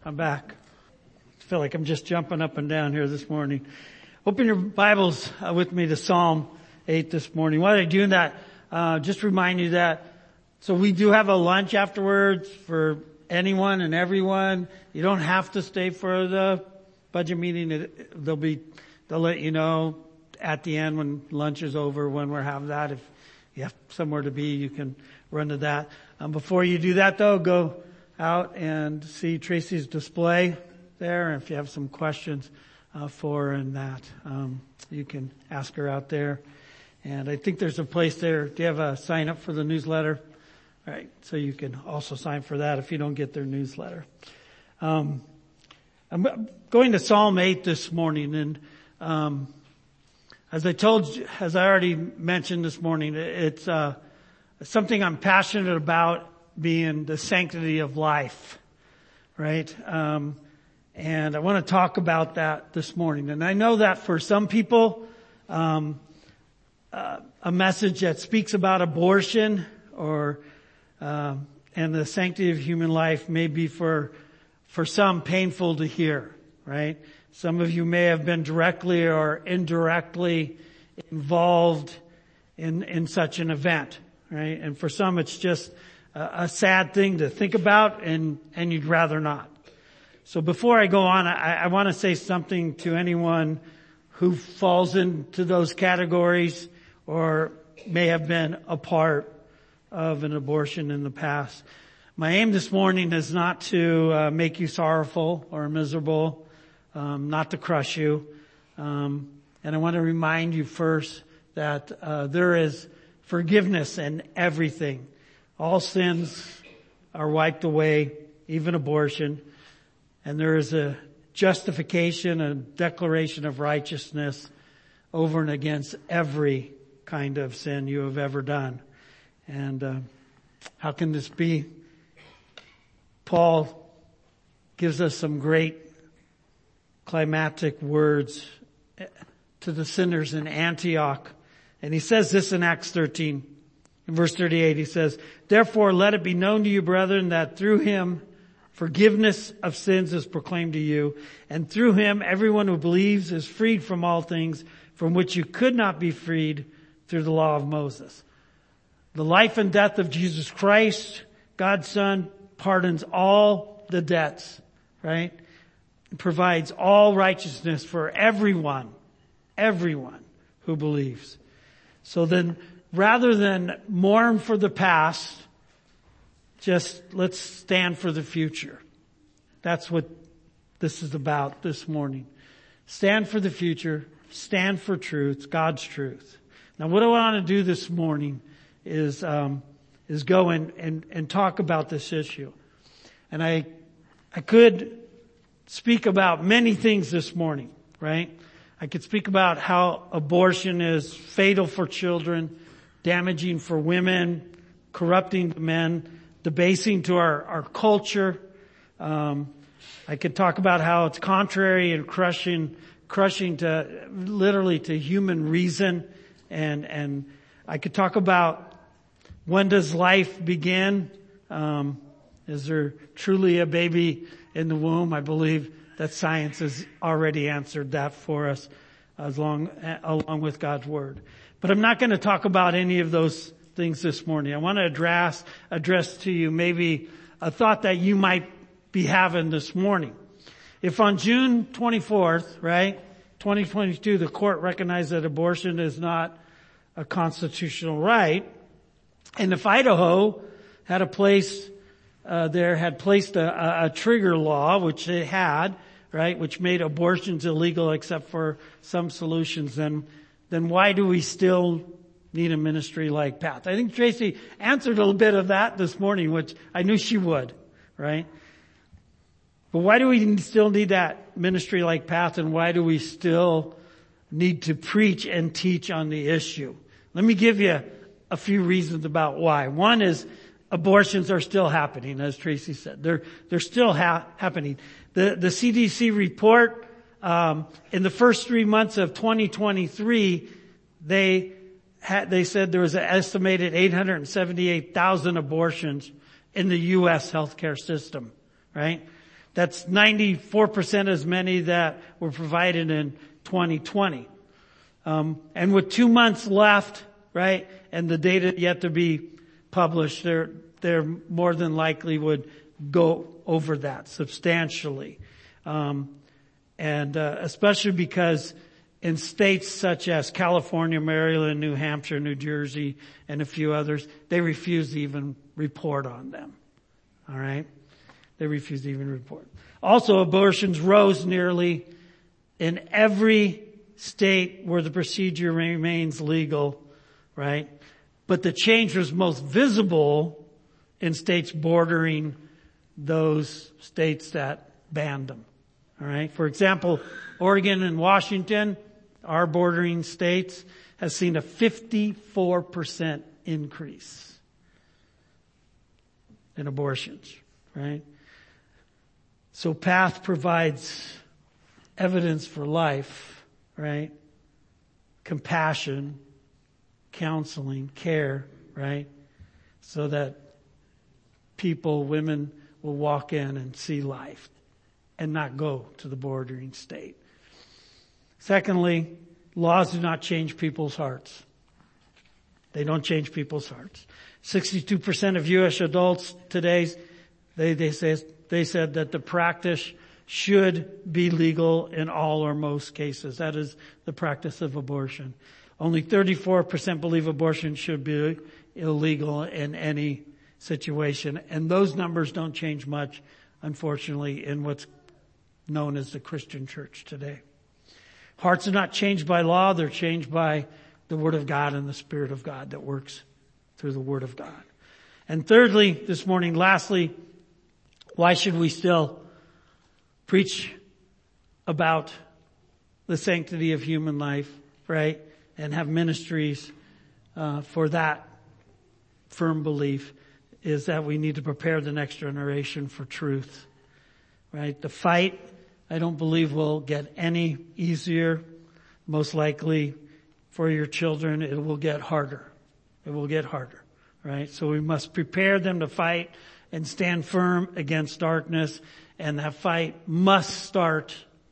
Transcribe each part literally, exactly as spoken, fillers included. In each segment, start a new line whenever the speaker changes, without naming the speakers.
I'm back. I feel like I'm just jumping up and down here this morning. Open your Bibles uh, with me to Psalm eight this morning. While I'm doing that, uh, just remind you that, so we do have a lunch afterwards for anyone and everyone. You don't have to stay for the budget meeting. They'll be, they'll let you know at the end when lunch is over when we're having that. If you have somewhere to be, you can run to that. Um, before you do that though, go out and see Tracy's display there. And if you have some questions uh, for her in that, um, you can ask her out there. And I think there's a place there. Do you have a sign up for the newsletter? All right. So you can also sign for that if you don't get their newsletter. Um, I'm going to Psalm eight this morning. And, um, as I told you, as I already mentioned this morning, it's, uh, something I'm passionate about, being the sanctity of life, right? Um, and I want to talk about that this morning. And I know that for some people, um, uh, a message that speaks about abortion or uh, and the sanctity of human life may be for for some painful to hear, right? Some of you may have been directly or indirectly involved in in such an event, right? And for some, it's just a sad thing to think about, and, and you'd rather not. So before I go on, I, I want to say something to anyone who falls into those categories or may have been a part of an abortion in the past. My aim this morning is not to uh, make you sorrowful or miserable, um, not to crush you. Um, and I want to remind you first that uh, there is forgiveness in everything. All sins are wiped away, even abortion. And there is a justification, a declaration of righteousness over and against every kind of sin you have ever done. And uh, how can this be? Paul gives us some great climactic words to the sinners in Antioch. And he says this in Acts thirteen. In verse thirty-eight, he says, "Therefore let it be known to you, brethren, that through him forgiveness of sins is proclaimed to you, and through him everyone who believes is freed from all things from which you could not be freed through the law of Moses." The life and death of Jesus Christ, God's Son, pardons all the debts, right? It provides all righteousness for everyone, everyone who believes. So then, rather than mourn for the past, just let's stand for the future. That's what this is about this morning. Stand for the future. Stand for truth, God's truth. Now what I want to do this morning is, um, is go and, and, and talk about this issue. And I, I could speak about many things this morning, right? I could speak about how abortion is fatal for children, damaging for women, corrupting to men, debasing to our, our culture. Um, I could talk about how it's contrary and crushing, crushing to literally to human reason. And, and I could talk about when does life begin? Um, is there truly a baby in the womb? I believe that science has already answered that for us as long, along with God's Word. But I'm not going to talk about any of those things this morning. I want to address, address to you maybe a thought that you might be having this morning. If on June twenty-fourth, right, twenty twenty-two, the court recognized that abortion is not a constitutional right, and if Idaho had a place, uh, there had placed a, a trigger law, which it had, right, which made abortions illegal except for some solutions, then then why do we still need a ministry like Path? I think Tracy answered a little bit of that this morning, which I knew she would, right? But why do we still need that ministry like Path, and why do we still need to preach and teach on the issue? Let me give you a few reasons about why. One is abortions are still happening, as Tracy said. They're, they're still ha- happening. The, the C D C report, um, in the first three months of twenty twenty-three, they had, they said there was an estimated eight hundred seventy-eight thousand abortions in the U S healthcare system, right? That's ninety-four percent as many that were provided in twenty twenty. Um, and with two months left, right, and the data yet to be published, they're, they're more than likely would go over that substantially. Um, and, uh, especially because in states such as California, Maryland, New Hampshire, New Jersey, and a few others, they refuse to even report on them. All right? They refuse to even report. Also, abortions rose nearly in every state where the procedure remains legal, right? But the change was most visible in states bordering those states that banned them. All right? For example, Oregon and Washington, our bordering states, has seen a fifty-four percent increase in abortions, right? So PATH provides evidence for life, right? Compassion, counseling, care, right? So that people, women, will walk in and see life and not go to the bordering state. Secondly, laws do not change people's hearts. They don't change people's hearts. sixty-two percent of U S adults today, they, they say, they said that the practice should be legal in all or most cases. That is the practice of abortion. Only thirty-four percent believe abortion should be illegal in any situation. And those numbers don't change much, unfortunately, in what's known as the Christian church today. Hearts are not changed by law. They're changed by the Word of God and the Spirit of God that works through the Word of God. And thirdly, this morning, lastly, why should we still preach about the sanctity of human life, right? And have ministries uh, for that firm belief is that we need to prepare the next generation for truth, right? The fight, I don't believe, will get any easier. Most likely for your children, it will get harder. It will get harder, right? So we must prepare them to fight and stand firm against darkness. And that fight must start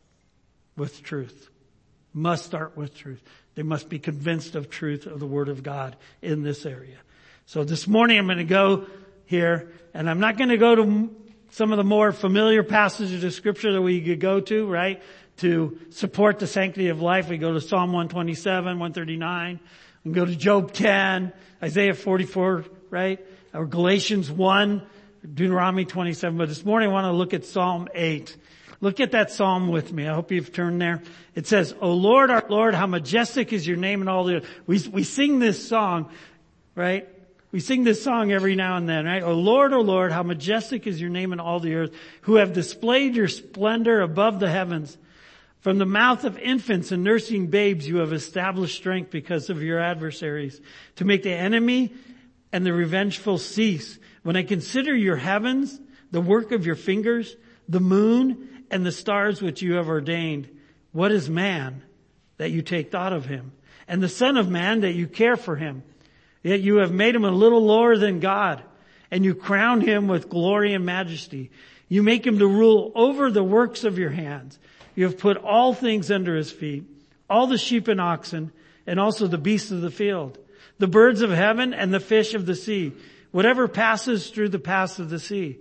with truth. Must start with truth. They must be convinced of truth of the Word of God in this area. So this morning I'm going to go here, and I'm not going to go to some of the more familiar passages of Scripture that we could go to, right, to support the sanctity of life. We go to Psalm one twenty-seven, one thirty-nine. We go to Job ten, Isaiah forty-four, right, or Galatians one, Deuteronomy twenty-seven. But this morning I want to look at Psalm eight. Look at that psalm with me. I hope you've turned there. It says, O Lord, our Lord, how majestic is your name in all the earth. We, we sing this song, right? We sing this song every now and then, right? O Lord, O Lord, how majestic is your name in all the earth, who have displayed your splendor above the heavens. From the mouth of infants and nursing babes, you have established strength because of your adversaries, to make the enemy and the revengeful cease. When I consider your heavens, the work of your fingers, the moon and the stars which you have ordained, what is man that you take thought of him, and the son of man that you care for him? Yet you have made him a little lower than God, and you crown him with glory and majesty. You make him to rule over the works of your hands. You have put all things under his feet, all the sheep and oxen, and also the beasts of the field, the birds of heaven and the fish of the sea, whatever passes through the paths of the sea.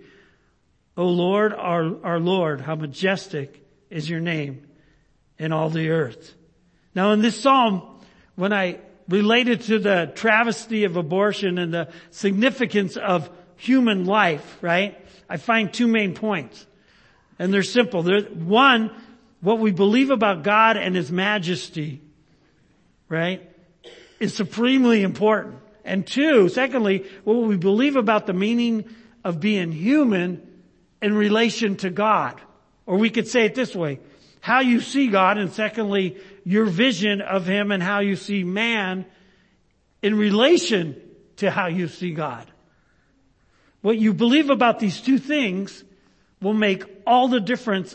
O Lord, our, our Lord, how majestic is your name in all the earth. Now in this psalm, when I related to the travesty of abortion and the significance of human life, right, I find two main points. And they're simple. They're, one, what we believe about God and His majesty, right, is supremely important. And two, secondly, what we believe about the meaning of being human in relation to God. Or we could say it this way, how you see God, and secondly, your vision of Him and how you see man in relation to how you see God. What you believe about these two things will make all the difference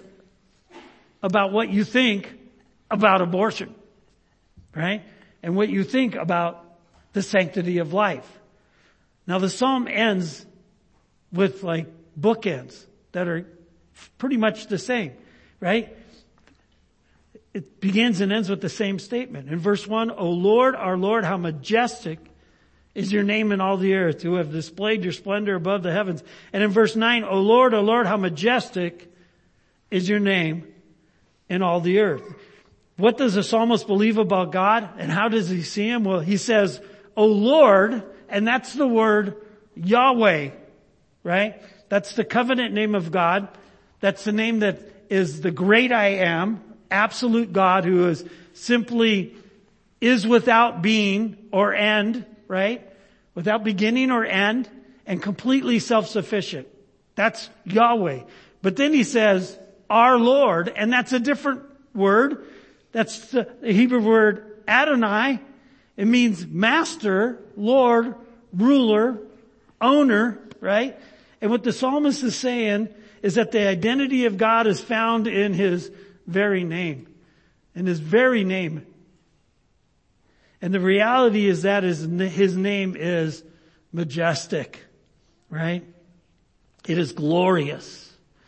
about what you think about abortion, right? And what you think about the sanctity of life. Now the psalm ends with like bookends that are pretty much the same, right? It begins and ends with the same statement. In verse one, O Lord, our Lord, how majestic is your name in all the earth, who have displayed your splendor above the heavens. And in verse nine, O Lord, O Lord, how majestic is your name in all the earth. What does the psalmist believe about God, and how does he see him? Well, he says, O Lord, and that's the word Yahweh, right? That's the covenant name of God. That's the name that is the great I am, absolute God, who is simply is without being or end, right? Without beginning or end, and completely self-sufficient. That's Yahweh. But then he says, our Lord, and that's a different word. That's the Hebrew word Adonai. It means master, Lord, ruler, owner, right? And what the psalmist is saying is that the identity of God is found in his very name. In his very name. And the reality is that his, his name is majestic, right? It is glorious.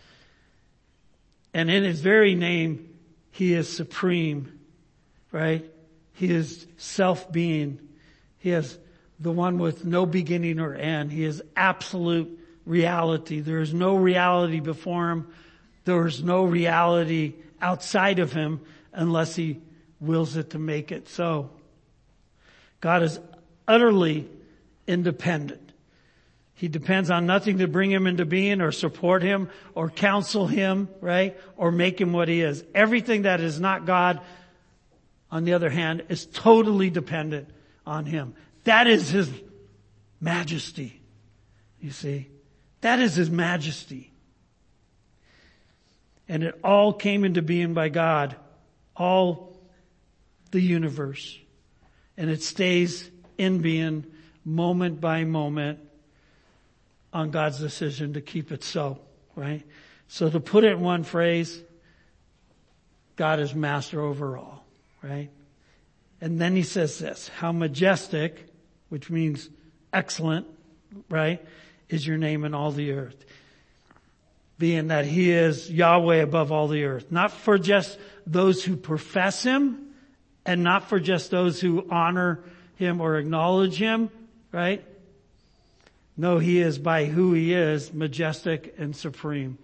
And in his very name, he is supreme, right? He is self-being. He is the one with no beginning or end. He is absolute reality. There is no reality before him. There is no reality outside of him unless he wills it to make it so. God is utterly independent. He depends on nothing to bring him into being or support him or counsel him, right? Or make him what he is. Everything that is not God, on the other hand, is totally dependent on him. That is his majesty. You see? That is his majesty. And it all came into being by God. All the universe. And it stays in being moment by moment on God's decision to keep it so, right? So to put it in one phrase, God is master over all, right? And then he says this, how majestic, which means excellent, right, is your name in all the earth. Being that he is Yahweh above all the earth. Not for just those who profess him, and not for just those who honor him or acknowledge him, right? No, he is by who he is, majestic and supreme,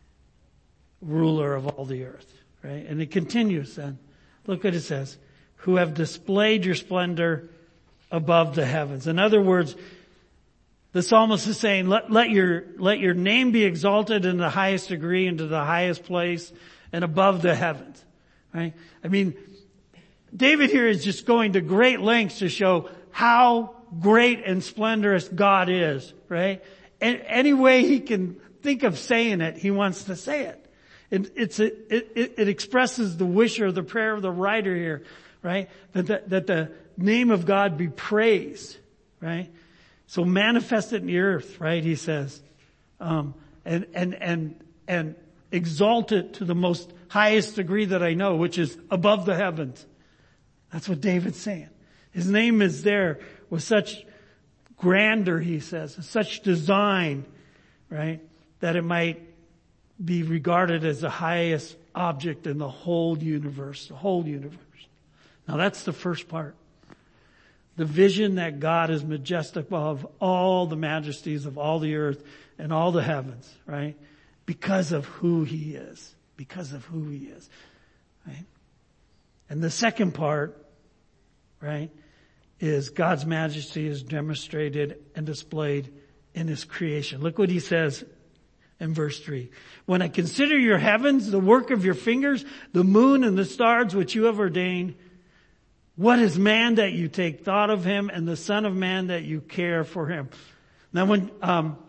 ruler of all the earth, right? And it continues then. Look what it says. Who have displayed your splendor above the heavens. In other words, the psalmist is saying, let, let your, let your name be exalted in the highest degree, into the highest place, and above the heavens, right? I mean, David here is just going to great lengths to show how great and splendorous God is, right? And any way he can think of saying it, he wants to say it. It, it's a, it, it expresses the wish or the prayer of the writer here, right? That the, that the name of God be praised, right? So manifest it in the earth, right? He says, um, and and and and exalt it to the most highest degree that I know, which is above the heavens. That's what David's saying. His name is there with such grandeur, he says, such design, right, that it might be regarded as the highest object in the whole universe, the whole universe. Now that's the first part. The vision that God is majestic above all the majesties of all the earth and all the heavens, right? Because of who he is. Because of who he is, right? And the second part, right, is God's majesty is demonstrated and displayed in his creation. Look what he says in verse three. When I consider your heavens, the work of your fingers, the moon and the stars which you have ordained, what is man that you take thought of him, and the son of man that you care for him? Now when, um,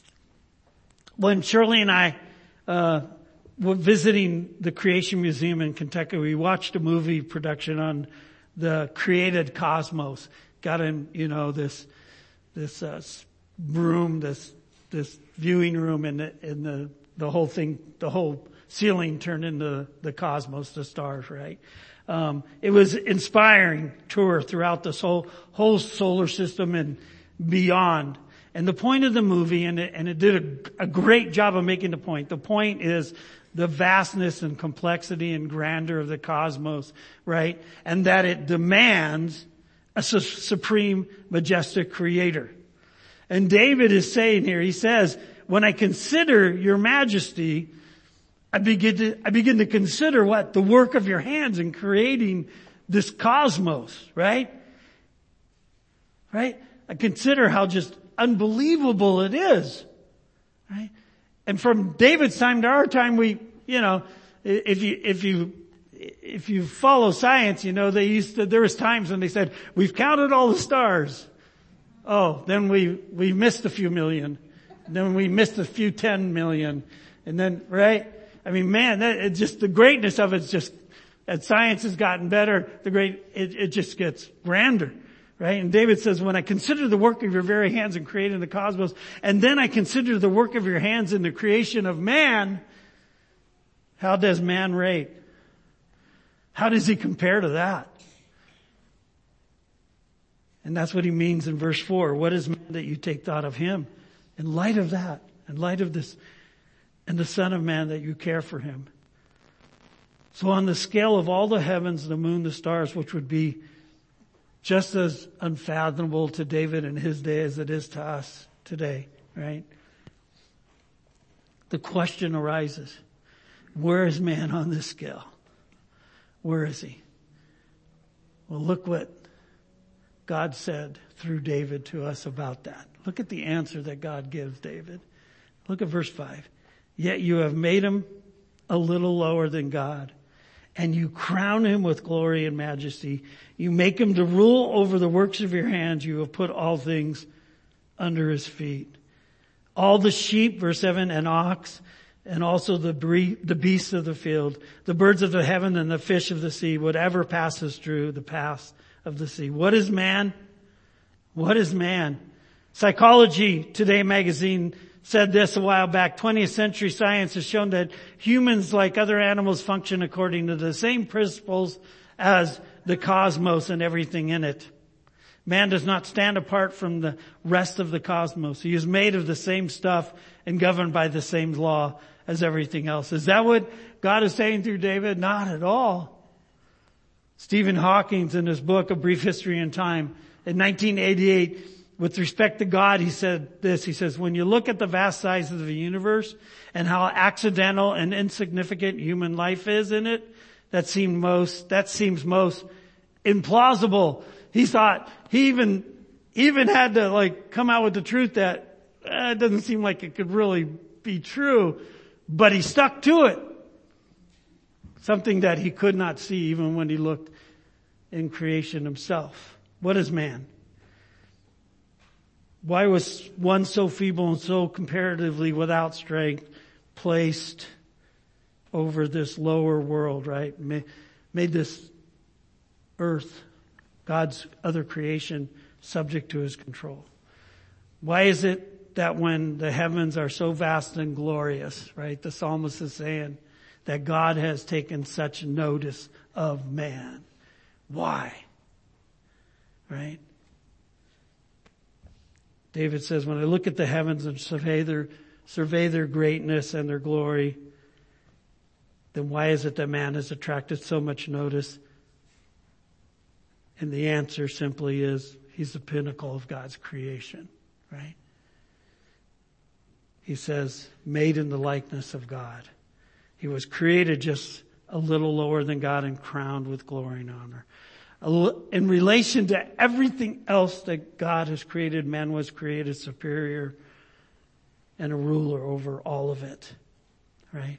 when Shirley and I, uh, were visiting the Creation Museum in Kentucky, we watched a movie production on the created cosmos. Got in, you know, this, this, uh, room, this, this viewing room, and the, and the, the whole thing, the whole ceiling turned into the cosmos, the stars, right? Um, it was inspiring tour throughout this whole, whole solar system and beyond. And the point of the movie, and it, and it did a, a great job of making the point. The point is the vastness and complexity and grandeur of the cosmos, right? And that it demands a su- supreme, majestic creator. And David is saying here, he says, when I consider your majesty, I begin to, I begin to consider what? The work of your hands in creating this cosmos, right? Right? I consider how just unbelievable it is, right? And from David's time to our time, we, you know, if you, if you, if you follow science, you know, they used to, there was times when they said, we've counted all the stars. Oh, then we, we missed a few million. Then we missed a few ten million. And then, right? I mean, man, that, it just, the greatness of it's just, as science has gotten better, the great, it, it just gets grander. Right? And David says, when I consider the work of your very hands in creating the cosmos, and then I consider the work of your hands in the creation of man, how does man rate? How does he compare to that? And that's what he means in verse four. What is man that you take thought of him? In light of that, in light of this, and the Son of Man that you care for him. So on the scale of all the heavens, the moon, the stars, which would be just as unfathomable to David in his day as it is to us today, right? The question arises, where is man on this scale? Where is he? Well, look what God said through David to us about that. Look at the answer that God gives David. Look at verse five. Yet you have made him a little lower than God, and you crown him with glory and majesty. You make him to rule over the works of your hands. You have put all things under his feet. All the sheep, verse seven, and ox, and also the bre- the beasts of the field, the birds of the heaven and the fish of the sea, whatever passes through the paths of the sea. What is man? What is man? Psychology Today magazine said this a while back. twentieth century science has shown that humans, like other animals, function according to the same principles as the cosmos and everything in it. Man does not stand apart from the rest of the cosmos. He is made of the same stuff and governed by the same law as everything else. Is that what God is saying through David? Not at all. Stephen Hawking, in his book, A Brief History in Time, in nineteen eighty-eight, with respect to God, he said this. He says, when you look at the vast size of the universe and how accidental and insignificant human life is in it, that seemed most, that seems most implausible. He thought, he even, even had to like come out with the truth that eh, it doesn't seem like it could really be true, but he stuck to it. Something that he could not see even when he looked in creation himself. What is man? Why was one so feeble and so comparatively without strength placed over this lower world, right? Made this earth, God's other creation, subject to his control. Why is it that when the heavens are so vast and glorious, right? The psalmist is saying that God has taken such notice of man. Why? Right? David says, when I look at the heavens and survey their, survey their greatness and their glory, then why is it that man has attracted so much notice? And the answer simply is, he's the pinnacle of God's creation, right? He says, made in the likeness of God. He was created just a little lower than God and crowned with glory and honor. In relation to everything else that God has created, man was created superior and a ruler over all of it, right?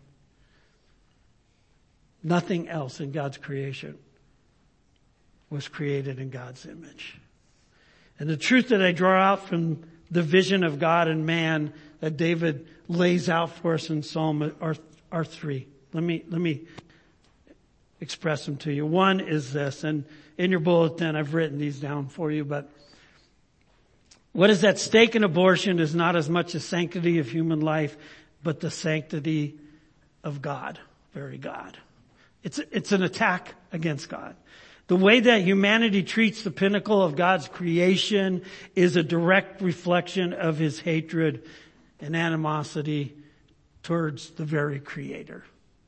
Nothing else in God's creation was created in God's image. And the truth that I draw out from the vision of God and man that David lays out for us in Psalm are, are three. Let me, let me express them to you. One is this, and in your bulletin I've written these down for you, but what is at stake in abortion is not as much the sanctity of human life, but the sanctity of God, very God. It's, it's an attack against God. The way that humanity treats the pinnacle of God's creation is a direct reflection of his hatred and animosity towards the very Creator.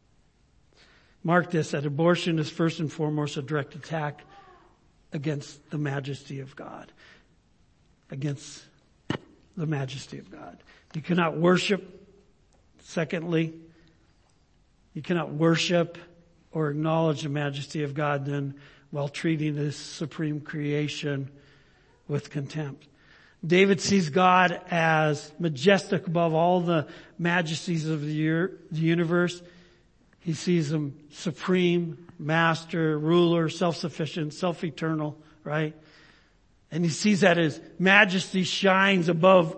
Mark this, that abortion is first and foremost a direct attack against the majesty of God. Against the majesty of God. You cannot worship, secondly, you cannot worship or acknowledge the majesty of God then while treating this supreme creation with contempt. David sees God as majestic above all the majesties of the universe. He sees him supreme, master, ruler, self-sufficient, self-eternal, right? And he sees that his majesty shines above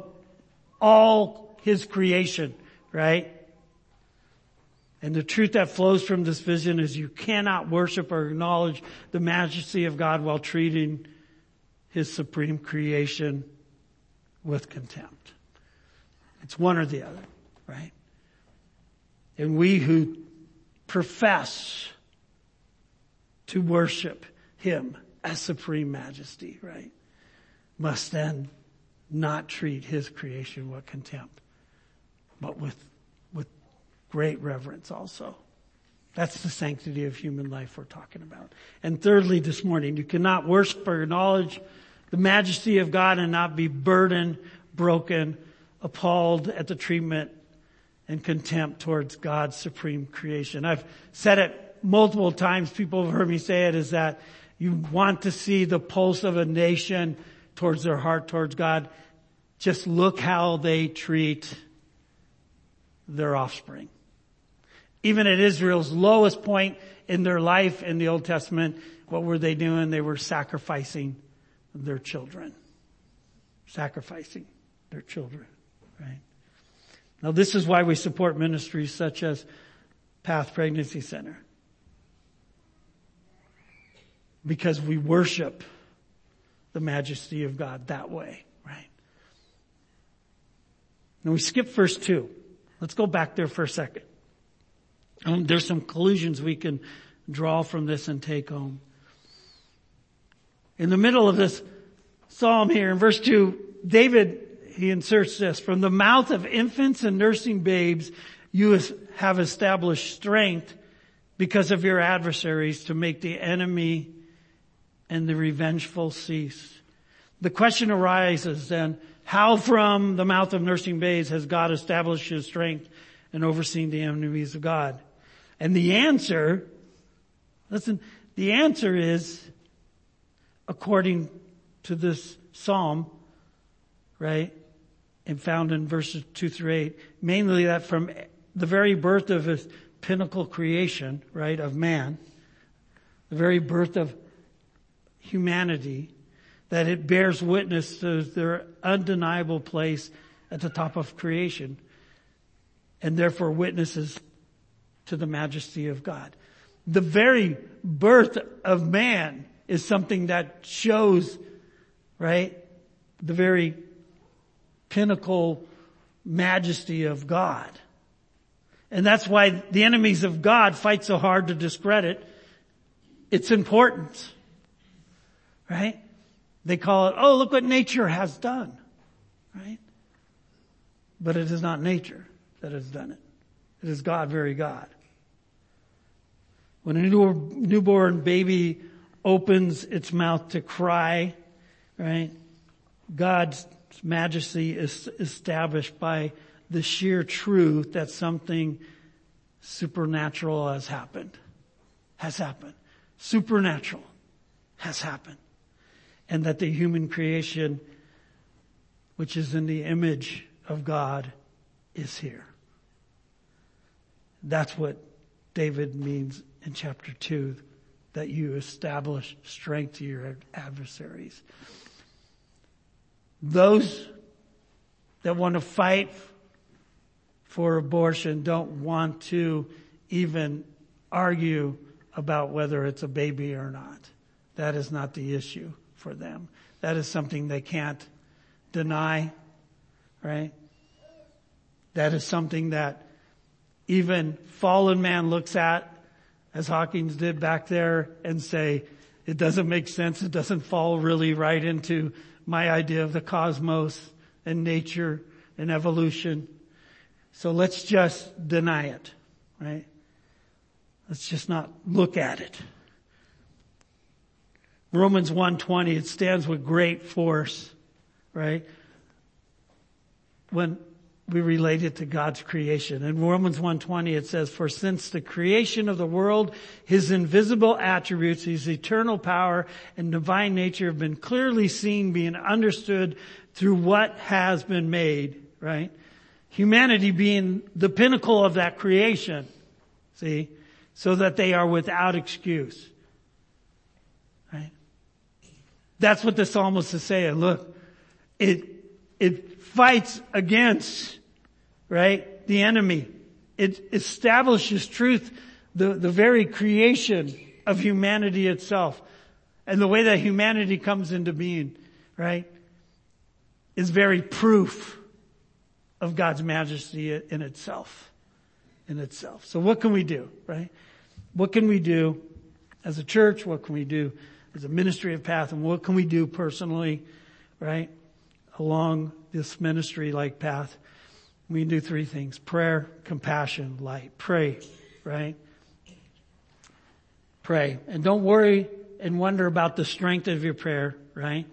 all his creation, right? And the truth that flows from this vision is you cannot worship or acknowledge the majesty of God while treating his supreme creation with contempt. It's one or the other, right? And we who profess to worship him as supreme majesty, right, must then not treat his creation with contempt, but with with great reverence also. That's the sanctity of human life we're talking about. And thirdly, this morning, you cannot worship or acknowledge the majesty of God and not be burdened, broken, appalled at the treatment and contempt towards God's supreme creation. I've said it multiple times. People have heard me say it, is that you want to see the pulse of a nation towards their heart towards God. Just look how they treat their offspring. Even at Israel's lowest point in their life in the Old Testament, what were they doing? They were sacrificing their children. Sacrificing their children, right? Now this is why we support ministries such as Path Pregnancy Center. Because we worship the majesty of God that way, right? Now we skip verse two. Let's go back there for a second. Um, there's some conclusions we can draw from this and take home. In the middle of this psalm here in verse two, David, he inserts this: from the mouth of infants and nursing babes, you have established strength because of your adversaries to make the enemy and the revengeful cease. The question arises then, how from the mouth of nursing babes has God established his strength and overseen the enemies of God? And the answer, listen, the answer is, according to this psalm, right, and found in verses two through eight, mainly that from the very birth of his pinnacle creation, right, of man, the very birth of humanity, that it bears witness to their undeniable place at the top of creation, and therefore witnesses to the majesty of God. The very birth of man is something that shows, right, the very pinnacle majesty of God. And that's why the enemies of God fight so hard to discredit its importance. Right? They call it, oh, look what nature has done. Right? But it is not nature that has done it. It is God, very God. When a new, newborn baby opens its mouth to cry, right, God's majesty is established by the sheer truth that something supernatural has happened. Has happened. Supernatural has happened. And that the human creation, which is in the image of God, is here. That's what David means in chapter two, that you establish strength to your adversaries. Those that want to fight for abortion don't want to even argue about whether it's a baby or not. That is not the issue for them. That is something they can't deny, right? That is something that even fallen man looks at, as Hawkins did back there, and say, It doesn't make sense. It doesn't fall really right into my idea of the cosmos and nature and evolution. So let's just deny it, right? Let's just not look at it. Romans one twenty, it stands with great force, right? When we relate it to God's creation. In Romans one twenty it says, for since the creation of the world, His invisible attributes, His eternal power and divine nature have been clearly seen, being understood through what has been made, right? Humanity being the pinnacle of that creation, see? So that they are without excuse, right? That's what the psalmist is saying. Look, it, it fights against, right, the enemy. It establishes truth, the, the very creation of humanity itself. And the way that humanity comes into being, right, is very proof of God's majesty in itself. In itself. So what can we do, right? What can we do as a church? What can we do as a ministry of Path? And what can we do personally, right, along this ministry-like path? We can do three things: prayer, compassion, light. Pray, right? Pray. And don't worry and wonder about the strength of your prayer, right?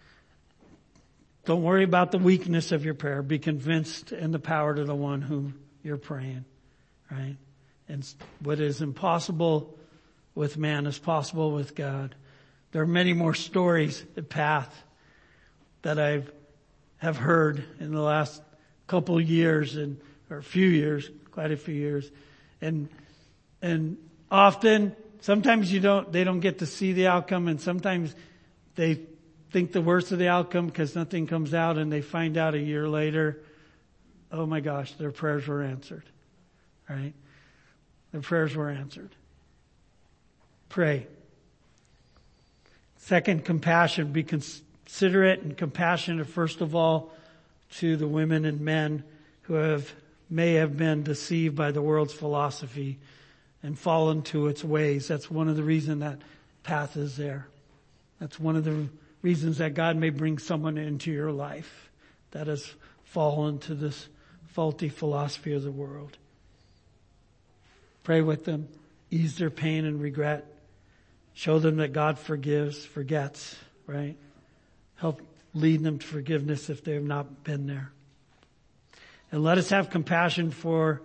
Don't worry about the weakness of your prayer. Be convinced in the power to the one whom you're praying, right? And what is impossible with man is possible with God. There are many more stories at Path that I've have heard in the last couple of years and or a few years, quite a few years, and and often, sometimes you don't, they don't get to see the outcome, and sometimes they think the worst of the outcome because nothing comes out, and they find out a year later, oh my gosh, their prayers were answered, right? Their prayers were answered. Pray. Second, compassion. Be considerate and compassionate, first of all, to the women and men who have may have been deceived by the world's philosophy and fallen to its ways. That's one of the reasons that Path is there. That's one of the reasons that God may bring someone into your life that has fallen to this faulty philosophy of the world. Pray with them. Ease their pain and regret. Show them that God forgives, forgets, right? Help lead them to forgiveness if they have not been there. And let us have compassion for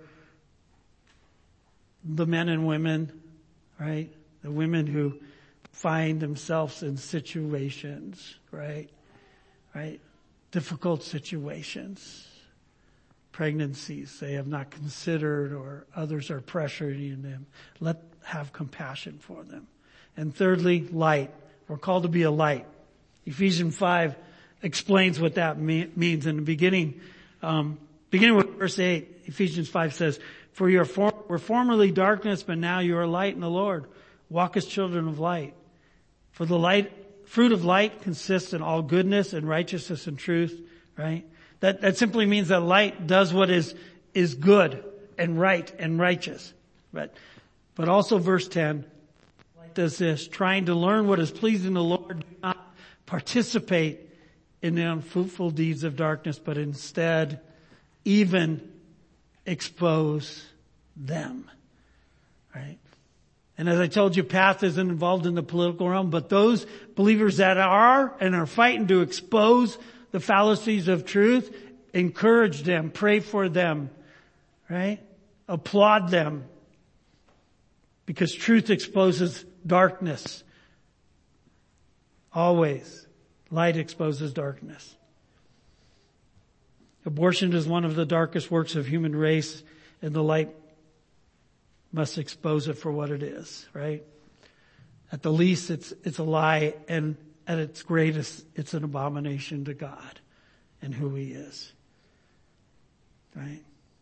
the men and women, right? The women who find themselves in situations, right? Right? Difficult situations. Pregnancies they have not considered, or others are pressuring them. Let have compassion for them. And thirdly, light. We're called to be a light. Ephesians five explains what that me- means in the beginning. Um, beginning with verse eight, Ephesians five says, For you for- were formerly darkness, but now you are light in the Lord. Walk as children of light. For the light, fruit of light consists in all goodness and righteousness and truth, right? That, that simply means that light does what is, is good and right and righteous. But, but also verse ten, light does this, trying to learn what is pleasing to the Lord, do not participate in the unfruitful deeds of darkness, but instead even expose them, right? And as I told you, Path isn't involved in the political realm, but those believers that are and are fighting to expose the fallacies of truth, encourage them, pray for them, right? Applaud them. Because truth exposes darkness. Always. Light exposes darkness. Abortion is one of the darkest works of human race, and the light must expose it for what it is, right? At the least, it's, it's a lie, and at its greatest, it's an abomination to God and who He is, right?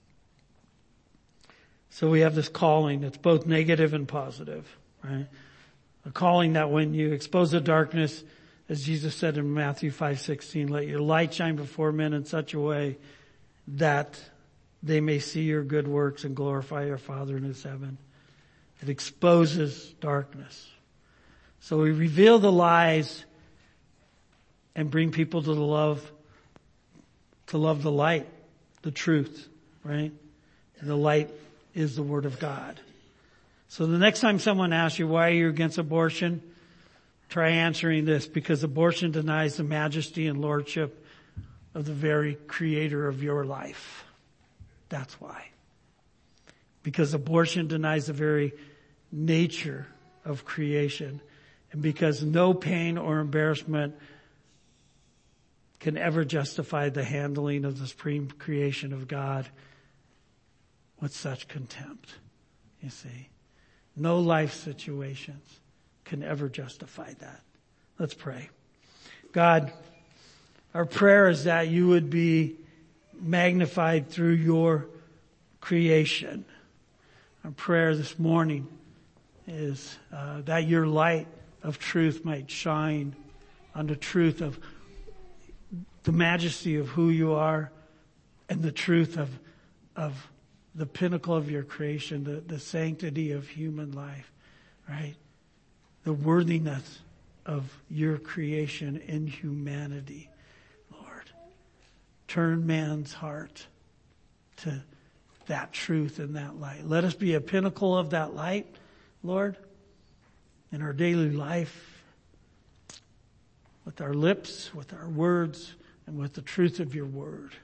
So we have this calling that's both negative and positive, right? A calling that when you expose the darkness, as Jesus said in Matthew five sixteen, let your light shine before men in such a way that they may see your good works and glorify your Father in His heaven. It exposes darkness. So we reveal the lies and bring people to the love, to love the light, the truth, right? And the light is the Word of God. So the next time someone asks you, why are you against abortion? Try answering this: because abortion denies the majesty and lordship of the very creator of your life. That's why. Because abortion denies the very nature of creation. And because no pain or embarrassment can ever justify the handling of the supreme creation of God with such contempt. You see, no life situations can ever justify that. Let's pray. God, our prayer is that you would be magnified through your creation. Our prayer this morning is uh, that your light of truth might shine on the truth of the majesty of who you are and the truth of of the pinnacle of your creation, the, the sanctity of human life, right? The worthiness of your creation in humanity, Lord. Turn man's heart to that truth and that light. Let us be a pinnacle of that light, Lord, in our daily life, with our lips, with our words, and with the truth of your word.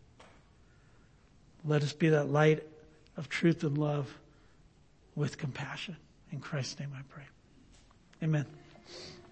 Let us be that light of truth and love with compassion. In Christ's name I pray. Amen.